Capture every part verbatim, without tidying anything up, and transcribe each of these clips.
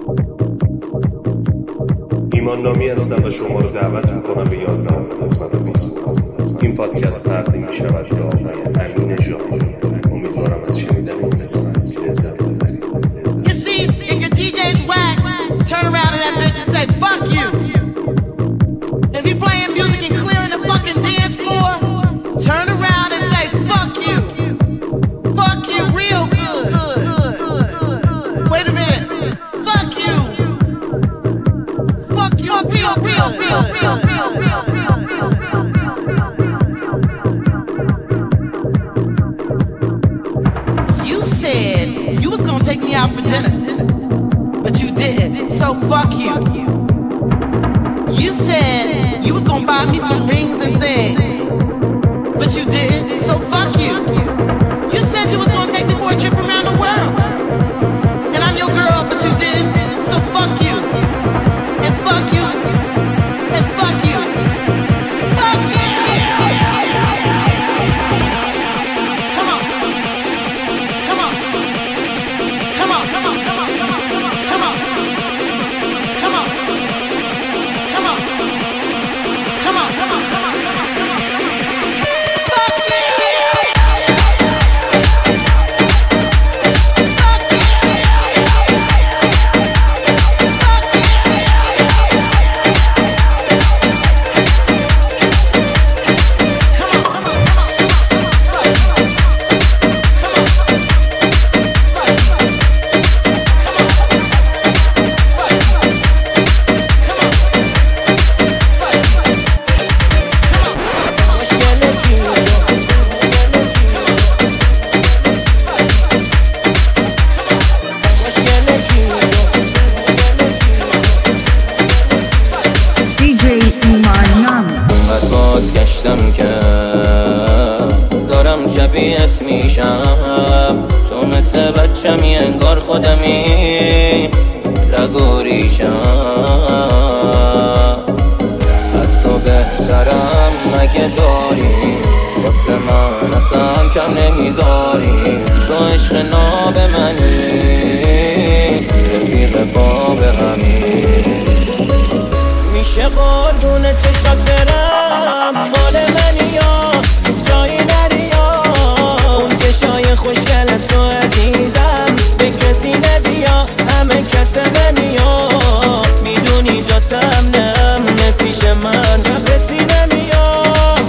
ایمان نامی هستم و شما رو دعوت میکنم به یازدهم قسمت بیست. این پادکست تقدیم می شود به آقای امین ژاپنی. امیدوارم از شنیدن این قسمت لذت ببرید. You see, if your D J's whack, turn around to that bitch and say, fuck you. If he playing music and clearing the fucking dance floor, turn around and say, fuck you. Fuck you real good. Wait a minute. Fuck you. Fuck you real, real, real, real, real, real, real, real. You said you was gonna take me out for dinner, but you didn't, so fuck you. You said you was gonna buy me some rings and things, but you didn't, so fuck you. You said you was gonna take me for a trip around the world, and I'm your girl, but you didn't, so fuck you. And fuck you. And fuck you. Fuck you. Come on. Come on. Come on. Come on. Come on. Come on. Come on. Come on. Come on. Come on. Come on. شبیهت میشم تو مثل بچمی انگار خودمی رگ و ریشم از تو بهترم مگه داری واسه من اصلا کم نمیذاری تو عشق ناب منی رفیق باب همی میشه قربون چشات برم مال منی یا جایی نری چشای خوشگل تو عزیزم به کسی نبیا همه کس نمیا میدونی جاتم نمونه پیش من چه کسی نمیا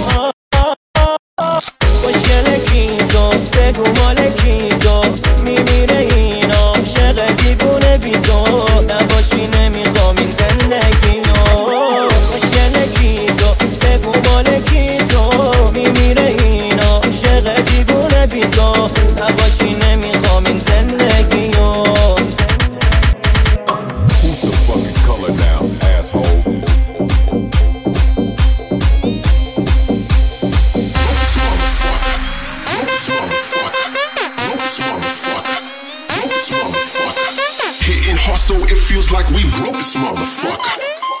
خوشگل کی تو بگو مال کی تو میمیره این عاشق دیوونه بی تو نباشی نمیخوام این زندگی رو خوشگل کی تو بگو مال کی تو میمیره این عاشق دیوونه بی تو نباشی نمیخوام این زندگی رو Who's the fucking color now, asshole? Lopez motherfucker, Lopez motherfucker, Lopez motherfucker, Lopez motherfucker. Hitting hustle, it feels like we broke this motherfucker.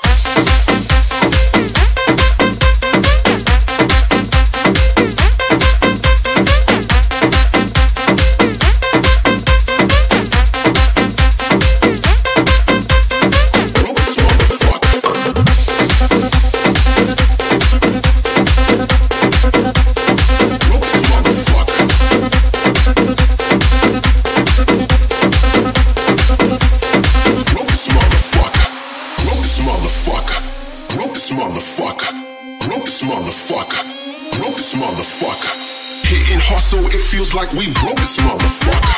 Motherfucker, broke this motherfucker, broke this motherfucker. Hitting hustle, it feels like we broke this motherfucker.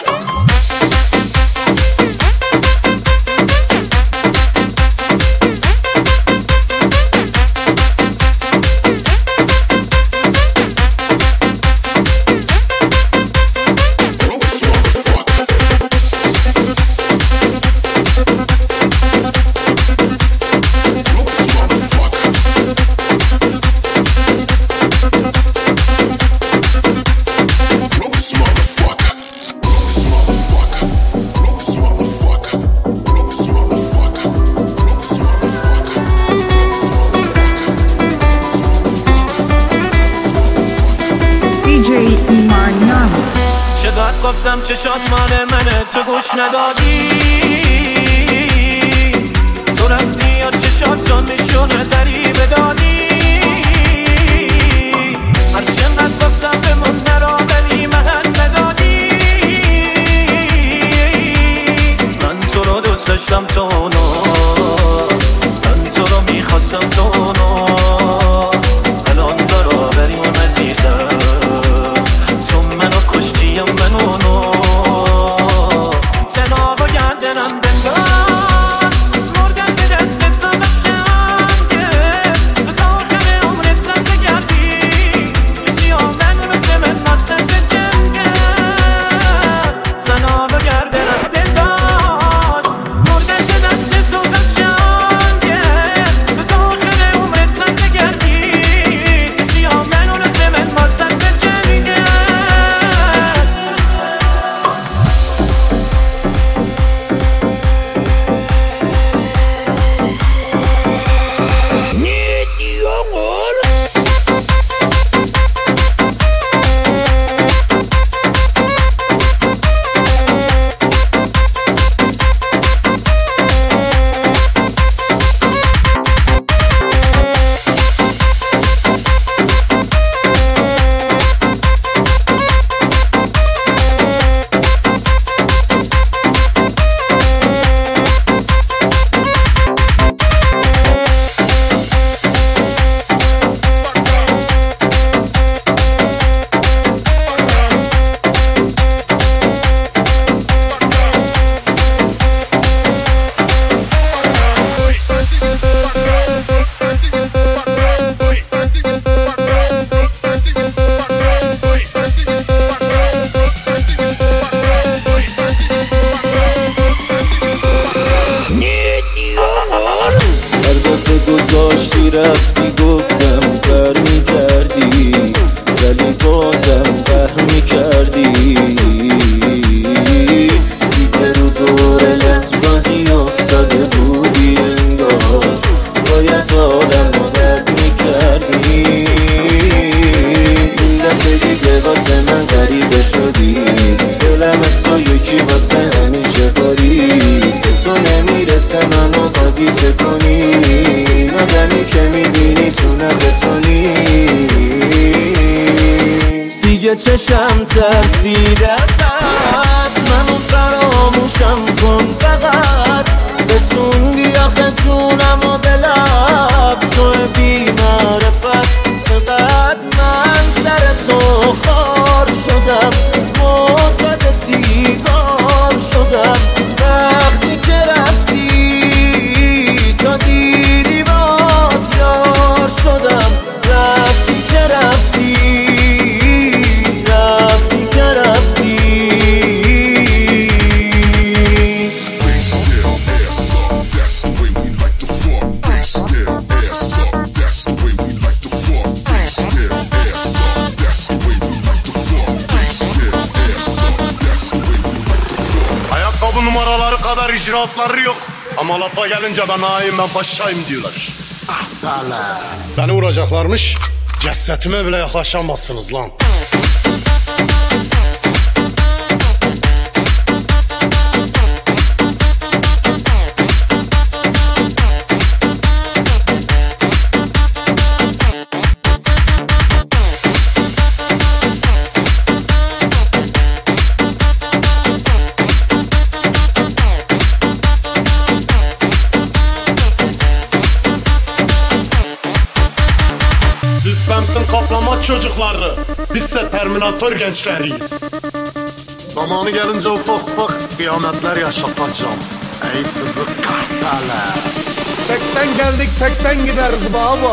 گفتم چشات مال منه تو گوش ندادی دوست داشتم تو نو، من تو رو میخواستم تو نو، الان دارا بریم عزیزم، تو منو کشتیم منو نو، تناب و گردنم بنداز مردم به دست تو قشنگه، تو تا آخر عمرت هم بگردی کسی آمن مثل من ناسم به جنگه، تناب و گردنم بنداز مردم به دست تو قشنگه، تو تا آخر عمرت هم بگردی کسی آمن مثل من ناسم به جنگه. گذاشتی رفتی گفتم بر میکردی ولی بازم بر میکردی، دیگه رو دور لجبازی افتاده بودی انگار باید آدم رو بد میکردی، این دفعه دیگه واسه من غریبه شدی، دلم از تو یکی واسه همیشه باری، تو نمیرسه منو بازی چه کنی، آدمی که میبینی تو نبتونی، دیگه چشم ترسیده ازت، منو فراموشم کن فقط، بسوندی آخه جونم و به لب، تو بی معرفت چقدر من سر تو خار شدم، معتاد سیگار شدم، وقتی که رفتی تا دیدی بات یار شدم، رفتی که رفتی رفتی که رفتی. Ayakkabı numaraları kadar icraatları yok. Ama lafa gelince ben ağayım ben paşayım diyorlar. Beni vuracaklarmış. Cesetime bile yaklaşamazsınız lan. Semtin kaplama çocukları, bizse Terminator gençleriyiz. Zamanı gelince ufak ufak kıyametler yaşatacağım. Ey sizi kahpeler. Tekten geldik tekten gideriz baba.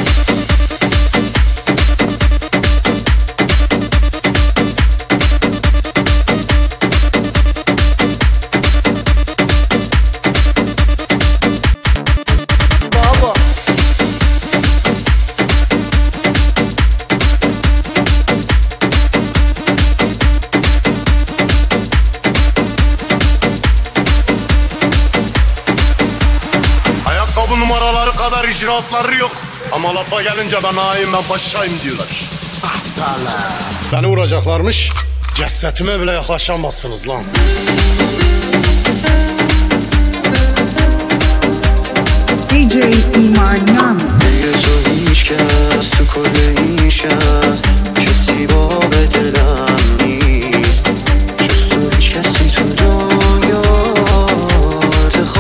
Numaraları kadar icraatları yok. Ama lafa gelince ben ağayım ben paşayım diyorlar. Beni vuracaklarmış. Cesetime bile yaklaşamazsınız lan. دی جی ایمانیان دیگه تو هیچ کس تو کل این شهر کسی باب دلم نیست، جز تو هیچ کسی تو دنیا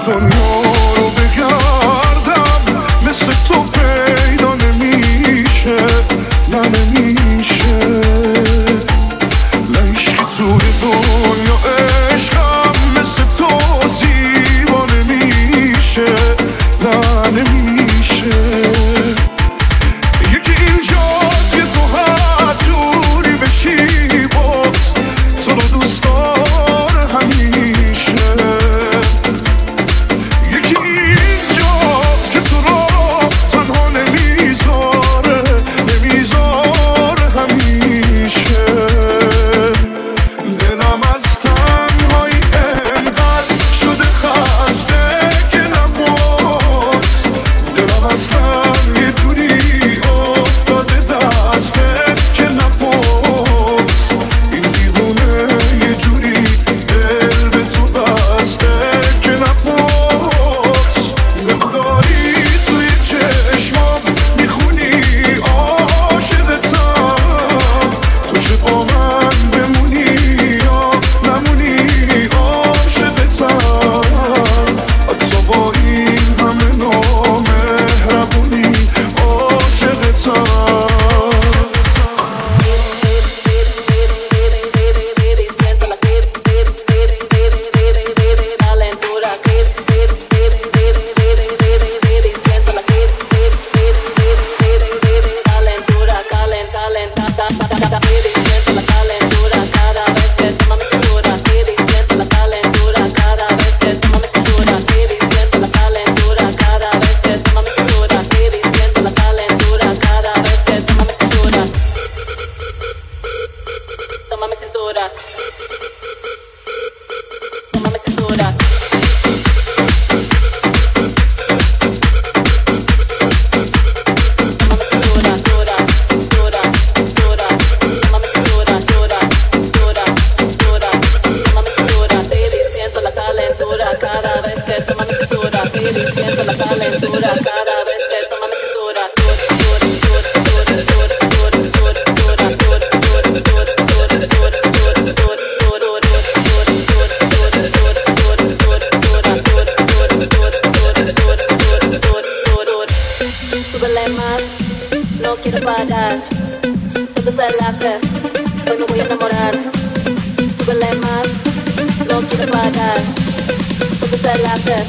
دنیا رو بگردم مثل تو پیدا نمیشه نه نمیشه نه عشقی توی دنیا عشقم مثل تو زیبا نمیشه نه نمیشه یکی اینجاست که تو هر جوری بشی باز تو رو دوست داره همیشه یکی اینجاست که تو رو تنها نمیذاره نمیذاره همیشه دلم از تنهایی انقدر شده خسته که نباز دلم اصلا یه جوری افتاده دستت که نباز این دیوونه یه جوری دل به تو بسته که نباز نمیداری توی چشمام میخونی عاشقتم تو چه با من بمونی یا نمونی عاشقتم حتی با این همه نامهربونی عاشقتم Tómame cintura, tómame cintura. Cada vez que toma mi cintura, baby, siento la calentura. Cada vez que toma mi cintura, súbele más, no quiero pagar. Todo es el after, hoy me voy a enamorar. Súbele más, no quiero pagar. Todo es el after.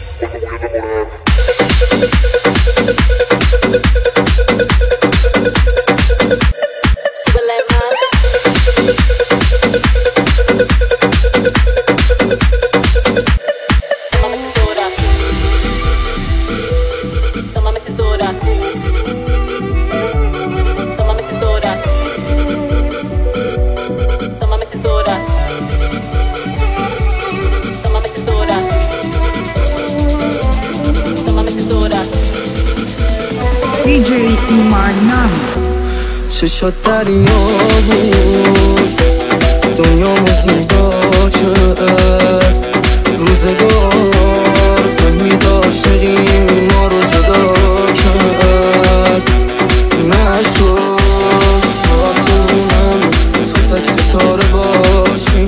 Súbele más. Tómame cintura. Tómame cintura. Tómame cintura. Tómame cintura. Tómame cintura. Tómame cintura. دی جی ایمان نامی چشات دریا بود دنیا زیبا کرد روزگار فهمید عاشقیم ما رو جدا کرد نشد آسمونم تو تک ستاره باشی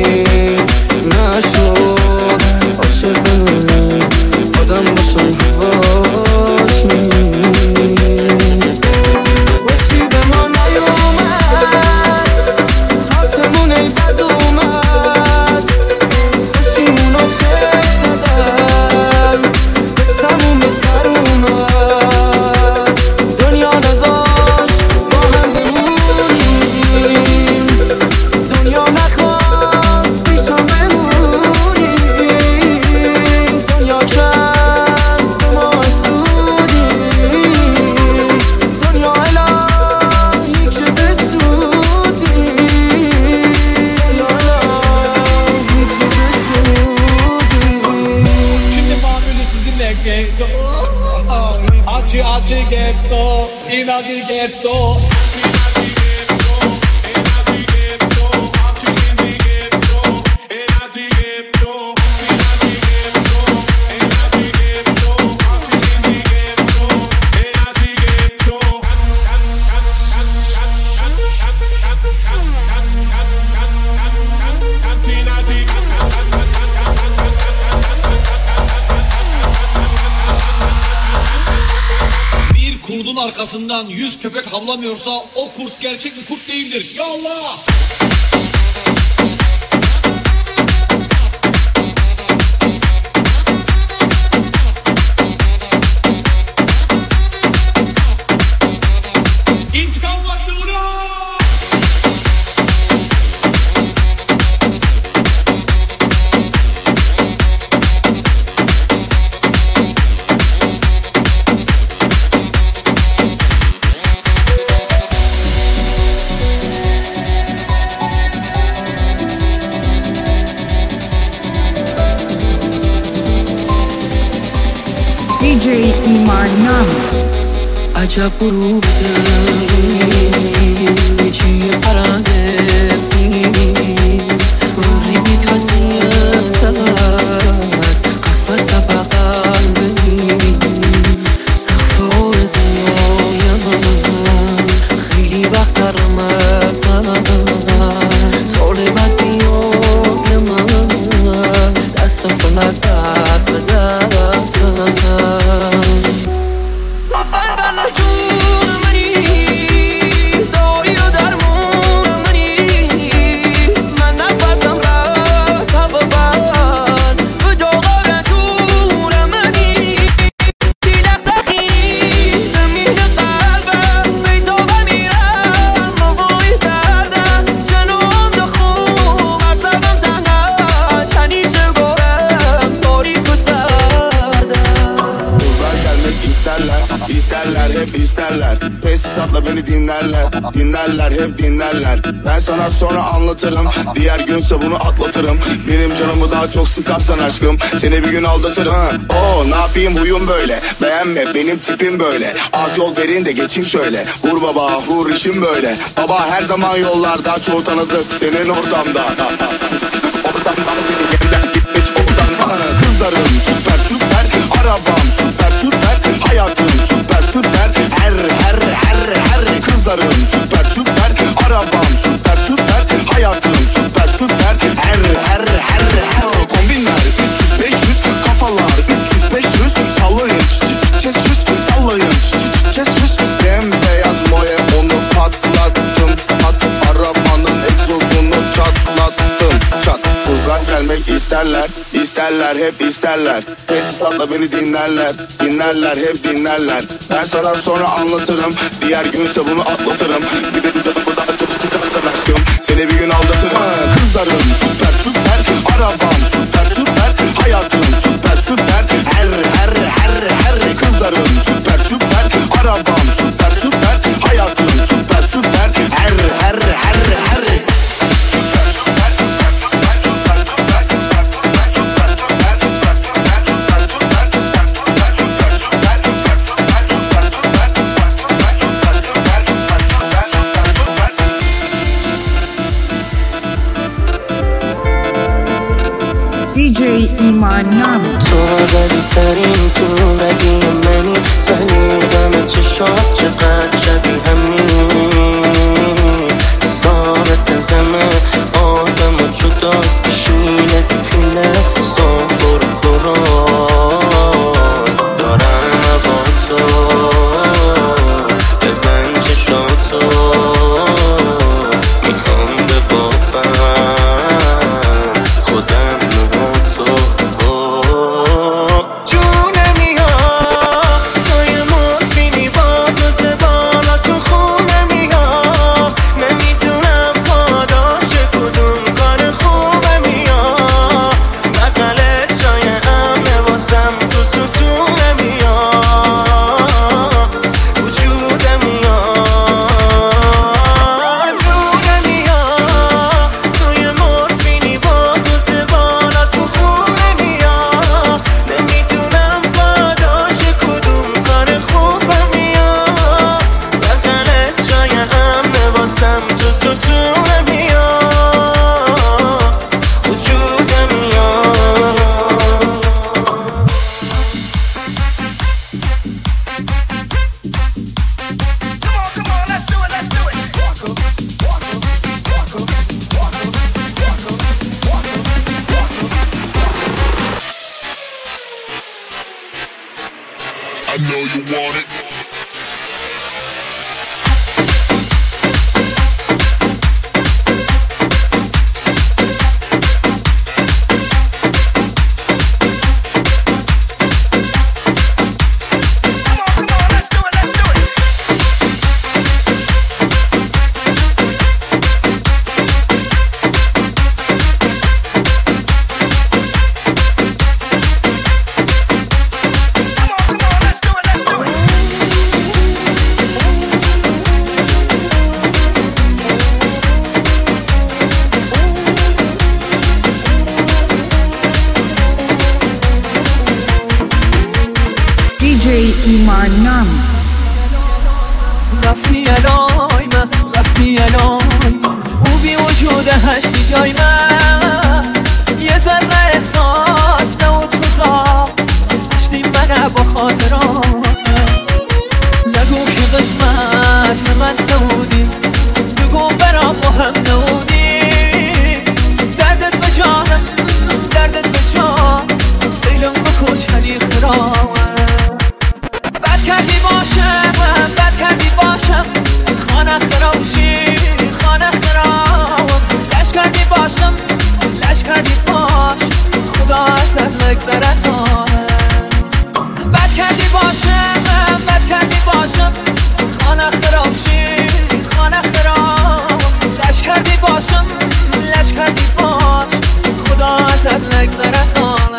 نشد عاشق بمونم آدم باشم هواشی kurdun arkasından yüz köpek havlamıyorsa o kurt gerçek bir kurt değildir. Ya Allah! دی جی ایمانیان عجب غروب دل چیه پرنده سیم وری میکسی قفص بقل بنیم سقف آرزوی من خیلی وقت در رمزن طالبت بیای من دست فلک دست به دستم İsterler, tesisatla beni dinlerler, dinlerler hep dinlerler. Ben sana sonra anlatırım, diğer günse bunu atlatırım. Benim canımı daha çok sıkarsan aşkım, seni bir gün aldatırım. Oo, ne yapayım huyum böyle, beğenme benim tipim böyle. Az yol verin de geçeyim şöyle, vur baba vur işim böyle. Baba her zaman yollarda, çoğu tanıdık senin ortamda. Ortamdan seni yeniden gitmiş oradan. Kızlarım süper süper, arabam süper süper, hayatım süper süper. Her her her her kızlarım süper süper, arabam süper süper, hayatım süper süper. Her her her her kombinler üç yüz beş yüz, kafalar üç yüz beş yüz. Sallayın çiz çiz sallayın çiz çiz. Bembeyaz moye onu patlattım, atıp arabanın egzozunu çatlattım. Çat kızlar gelmek isterler, isterler hep isterler. Tesisatla beni dinlerler, dinlerler hep dinlerler. Ben sana sonra anlatırım, diğer günse bunu atlatırım. Bir de bu daha çok sıkarsan aşkım, seni bir gün aldatırım. Kızlarım süper süper, arabam süper süper, hayatım süper süper. Her her her her kızlarım süper süper, arabam süper süper, hayatım süper süper. Her her her her دی جی ایمانیان تو غلی ترین تو رگی منی زلیدم چشات چقدر شبیه همین ثابت زمه آدم و جداست بشینه کنه سافر کراز دارم با تو ببن چشاتو میخوام ببافم خودم I know you want it. ایمان نامی. رفتی الای من، رفتی الای او بی وجود هشتی جای من، یه ذره احساس نبود تو زاد هشتی منه با خاطرات. نگو که قسمت من نبودی، بگو برام مهم نبودی. دردت به جانم، دردت به جان سیلم بکش علی خرام. بد کردی باشم، بد کردی باشم خانه خراشی، خانه خرام. لش کردی باشم، لش کردی باش خدا ازت نگذر از آنم. بد کردی باشم، بد کردی باشم خانه خراشی، خانه خرام. لش کردی باشم، لش کردی باش خدا ازت نگذر از آنم.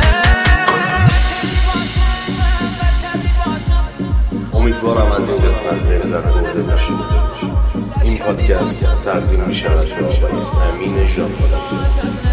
امیدوارم از این قسمت لذت برده باشید. این پادکست تقدیم می شود به آقای امین ژاپنی.